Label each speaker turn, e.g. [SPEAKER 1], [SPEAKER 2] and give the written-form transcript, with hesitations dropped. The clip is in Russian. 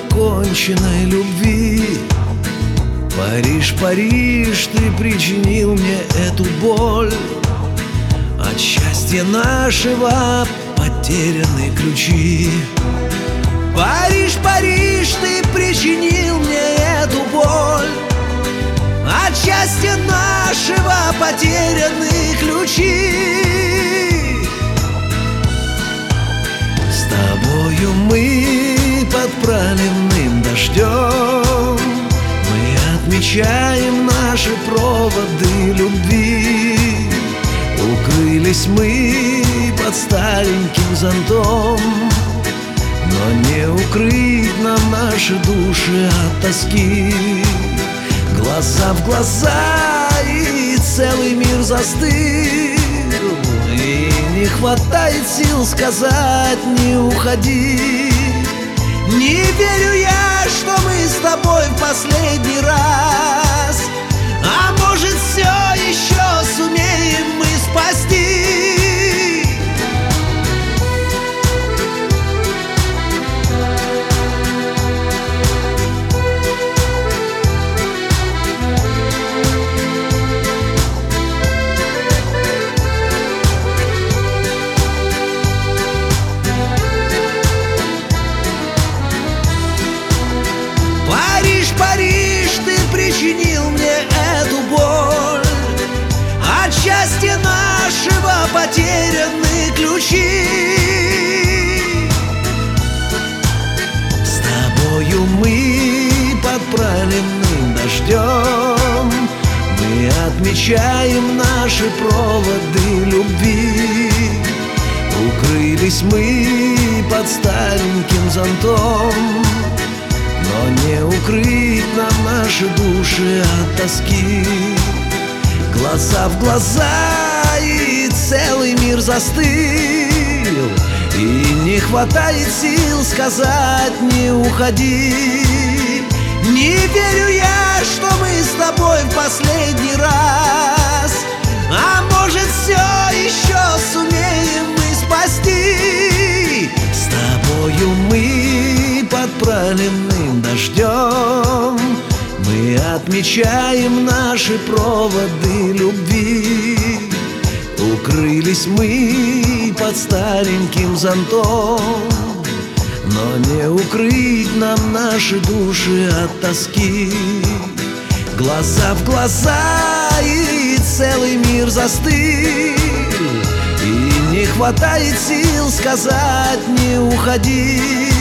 [SPEAKER 1] законченной любви. Париж, Париж, ты причинил мне эту боль. От счастья нашего потеряны ключи. Париж, Париж, ты причинил мне эту боль. От счастья нашего потеряны ключи. С тобою мы под проливным дождем, мы отмечаем наши проводы любви. Укрылись мы под стареньким зонтом, но не укрыть нам наши души от тоски. Глаза в глаза, и целый мир застыл, и не хватает сил сказать: не уходи. Не верю я, что мы с тобой в последний раз, а может, все еще сумеем мы спасти. Париж, ты причинил мне эту боль. От счастья нашего потеряны ключи. С тобою мы под проливным дождем, мы отмечаем наши проводы любви. Укрылись мы под стареньким зонтом, но не укрыть нам наши души от тоски. Глаза в глаза, и целый мир застыл, и не хватает сил сказать: не уходи. Не верю я, что мы с тобой в последний раз, а может, все еще сумеем мы спасти. С тобою мы под проливным дождем, мы отмечаем наши проводы любви. Укрылись мы под стареньким зонтом, но не укрыть нам наши души от тоски. Глаза в глаза, и целый мир застыл, и не хватает сил сказать: не уходи.